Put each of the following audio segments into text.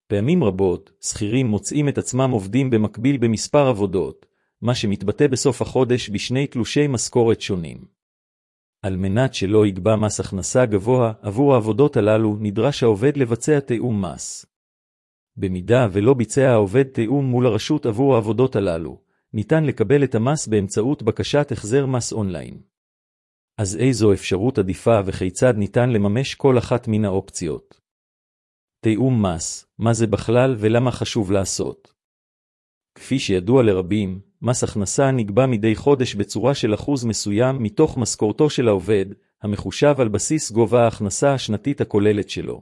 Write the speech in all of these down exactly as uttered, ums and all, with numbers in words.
פעמים רבות, שכירים מוצאים את עצמם עובדים במקביל במספר עבודות, מה שמתבטא בסוף החודש בשני תלושי משכורת שונים. על מנת שלא יגבה מס הכנסה גבוה עבור העבודות הללו, נדרש העובד לבצע תיאום מס. במידה ולא ביצע העובד תיאום מול הרשות עבור העבודות הללו, ניתן לקבל את המס באמצעות בקשת החזר מס אונליין. אז איזו אפשרות עדיפה וכיצד ניתן לממש כל אחת מן האופציות? תיאום מס, מה זה בכלל ולמה חשוב לעשות? כפי שידוע לרבים, מס הכנסה נקבע מדי חודש בצורה של אחוז מסוים מתוך משכורתו של העובד, המחושב על בסיס גובה ההכנסה השנתית הכוללת שלו.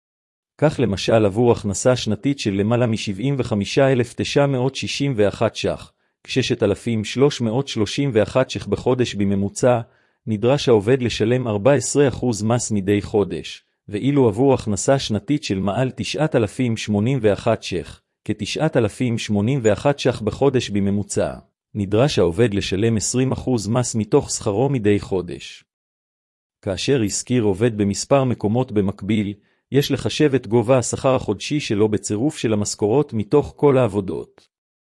כך למשל עבור הכנסה שנתית של למעלה מ-שבעים וחמישה אלף תשע מאות שישים ואחת ש"ח, שישת אלפים שלוש מאות שלושים ואחת ש"ח בחודש בממוצע, נדרש העובד לשלם ארבעה עשר אחוז מס מדי חודש, ואילו עבור הכנסה שנתית של מעל תשעת אלפים שמונים ואחת ש"ח, כ-תשעת אלפים שמונים ואחת ש"ח בחודש בממוצע, נדרש העובד לשלם עשרים אחוז מס מתוך שכרו מדי חודש. כאשר השכיר עובד במספר מקומות במקביל, יש לחשב את גובה השכר החודשי שלו בצירוף של המשכורות מתוך כל העבודות.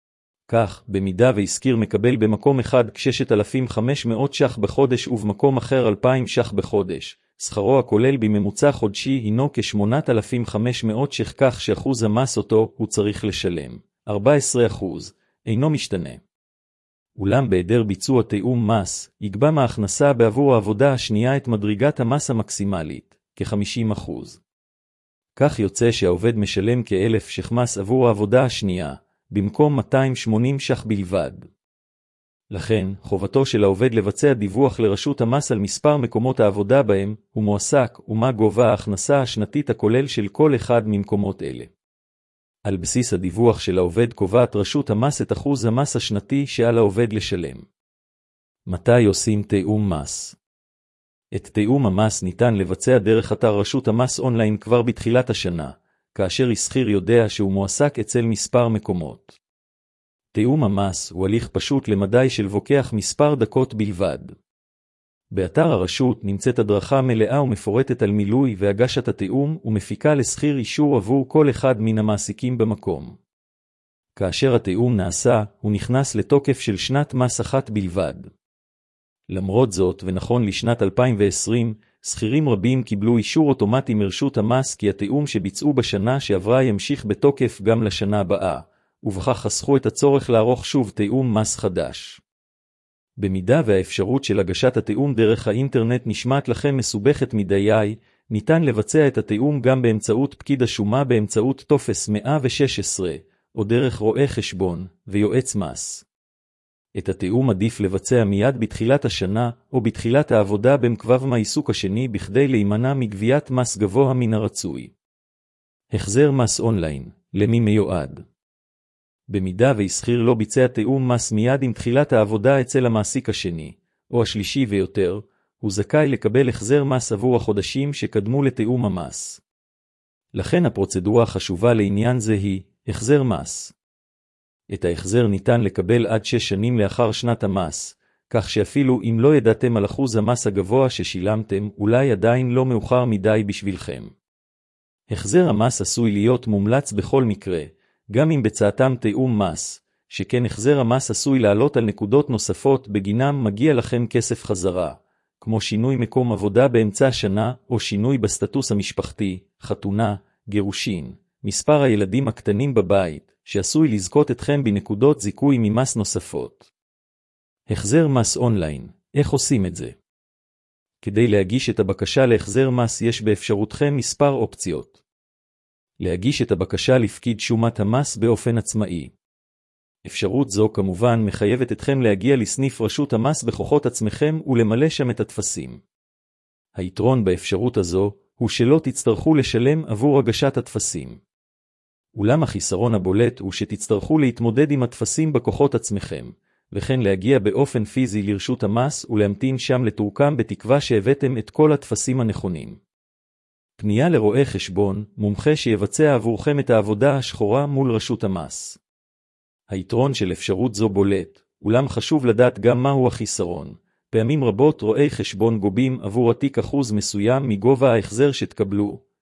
כך, במידה והשכיר מקבל במקום אחד שישת אלפים וחמש מאות ש"ח בחודש ובמקום אחר אלפיים ש"ח בחודש, שכרו הכולל בממוצע חודשי הינו כ-שמונת אלפים וחמש מאות ש"ח, כך שאחוז המס אותו הוא צריך לשלם, ארבעה עשר אחוז, אינו משתנה. אולם בהיעדר ביצוע תיאום מס, יגבה מההכנסה בעבור העבודה השנייה את מדרגת המס המקסימלית, כ-חמישים אחוז. כך יוצא שהעובד משלם כאלף ש"ח מס עבור העבודה השנייה, במקום מאתיים ושמונים ש"ח בלבד. לכן, חובתו של העובד לבצע דיווח לרשות המס על מספר מקומות העבודה בהם הוא מועסק ומה גובה ההכנסה השנתית הכולל של כל אחד ממקומות אלה. על בסיס הדיווח של העובד קובעת רשות המס את אחוז המס השנתי שעל העובד לשלם. מתי עושים תיאום מס? את תיאום המס ניתן לבצע דרך אתר רשות המס אונליין כבר בתחילת השנה, כאשר השכיר יודע שהוא מועסק אצל מספר מקומות. תיאום המס הוא הליך פשוט למדי של לוקח מספר דקות בלבד. באתר הרשות נמצאת הדרכה מלאה ומפורטת על מילוי והגשת התיאום ומפיקה לשכיר אישור עבור כל אחד מן המעסיקים במקום. כאשר התיאום נעשה, הוא נכנס לתוקף של שנת מס אחת בלבד. למרות זאת, ונכון לשנת אלפיים ועשרים, שכירים רבים קיבלו אישור אוטומטי מרשות המס כי התיאום שביצעו בשנה שעברה ימשיך בתוקף גם לשנה הבאה, ובכך חסכו את הצורך לערוך שוב תיאום מס חדש. במידה והאפשרות של הגשת התיאום דרך האינטרנט נשמעת לכם מסובכת מדי, ניתן לבצע את התיאום גם באמצעות פקיד השומה באמצעות טופס מאה ושש עשרה, או דרך רואה חשבון ויועץ מס. את התיאום עדיף לבצע מיד בתחילת השנה או בתחילת העבודה במקבב מהעיסוק השני בכדי להימנע מגביית מס גבוה מן הרצוי. החזר מס אונליין, למי מיועד? במידה והשכיר לא ביצע תיאום מס מיד עם תחילת העבודה אצל המעסיק השני, או השלישי ויותר, הוא זכאי לקבל החזר מס עבור החודשים שקדמו לתיאום המס. לכן הפרוצדורה החשובה לעניין זה היא החזר מס. את ההחזר ניתן לקבל עד שש שנים לאחר שנת המס, כך שאפילו אם לא ידעתם על אחוז המס הגבוה ששילמתם, אולי עדיין לא מאוחר מדי בשבילכם. החזר המס עשוי להיות מומלץ בכל מקרה, גם אם בצעתם תיאום מס, שכן החזר המס עשוי לעלות על נקודות נוספות בגינם מגיע לכם כסף חזרה, כמו שינוי מקום עבודה באמצע השנה או שינוי בסטטוס המשפחתי, חתונה, גירושין, מספר הילדים הקטנים בבית, שעשוי לזכות אתכם בנקודות זיכוי ממס נוספות. החזר מס אונליין, איך עושים את זה? כדי להגיש את הבקשה להחזר מס יש באפשרותכם מספר אופציות. להגיש את הבקשה לפקיד שומת המס באופן עצמאי. אפשרות זו כמובן מחייבת אתכם להגיע לסניף רשות המס בכוחות עצמכם ולמלא שם את הטפסים. היתרון באפשרות הזו הוא שלא תצטרכו לשלם עבור הגשת הטפסים. אולם החיסרון הבולט הוא שתצטרכו להתמודד עם הטפסים בכוחות עצמכם, וכן להגיע באופן פיזי לרשות המס ולהמתין שם לתורכם בתקווה שהבאתם את כל הטפסים הנכונים. פנייה לרואה חשבון, מומחה שיבצע עבורכם את העבודה השחורה מול רשות המס. היתרון של אפשרות זו בולט, אולם חשוב לדעת גם מהו החיסרון. פעמים רבות רואי חשבון גובים עבור התיק אחוז מסוים מגובה ההחזר שתקבלו,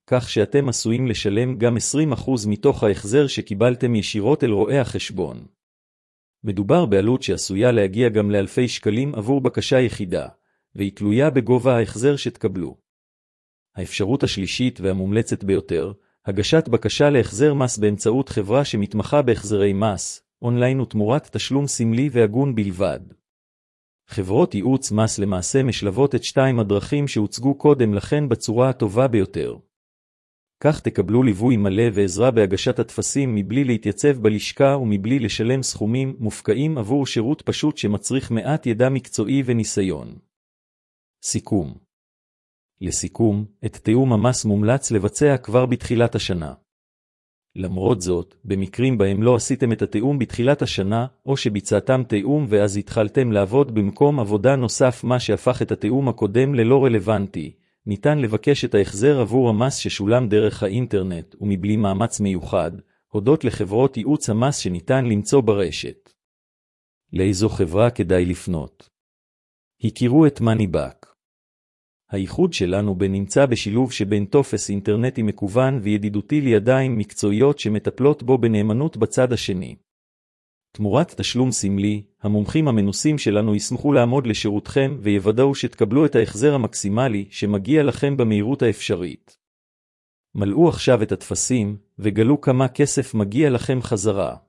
כך שאתם עשויים לשלם גם עשרים אחוז מתוך ההחזר שקיבלתם ישירות אל רואה החשבון. מדובר בעלות שעשויה להגיע גם לאלפי שקלים עבור בקשה יחידה, והיא תלויה בגובה ההחזר שתקבלו. האפשרות השלישית והמומלצת ביותר, הגשת בקשה להחזר מס באמצעות חברה שמתמחה בהחזרי מס, אונליין ותמורת תשלום סמלי והגון בלבד. חברות ייעוץ מס למעשה משלבות את שתיים הדרכים שהוצגו קודם לכן בצורה הטובה ביותר. כך תקבלו ליווי מלא ועזרה בהגשת הטפסים מבלי להתייצב בלשכה ומבלי לשלם סכומים מופקעים עבור שירות פשוט שמצריך מעט ידע מקצועי וניסיון. סיכום. לסיכום, את תיאום המס מומלץ לבצע כבר בתחילת השנה. למרות זאת, במקרים בהם לא עשיתם את התיאום בתחילת השנה, או שביצעתם תיאום ואז התחלתם לעבוד במקום עבודה נוסף מה שהפך את התיאום הקודם ללא רלוונטי, ניתן לבקש את ההחזר עבור המס ששולם דרך האינטרנט ומבלי מאמץ מיוחד, הודות לחברות ייעוץ המס שניתן למצוא ברשת. לאיזו חברה כדאי לפנות? הכירו את MoneyBack. הייחוד שלנו בנמצא בשילוב שבין טופס אינטרנטי מקוון וידידותי לידיים מקצועיות שמטפלות בו בנאמנות בצד השני. תמורת תשלום סמלי, המומחים המנוסים שלנו ישמחו לעמוד לשירותכם ויוודאו שתקבלו את ההחזר המקסימלי שמגיע לכם במהירות האפשרית. מלאו עכשיו את הטפסים וגלו כמה כסף מגיע לכם חזרה.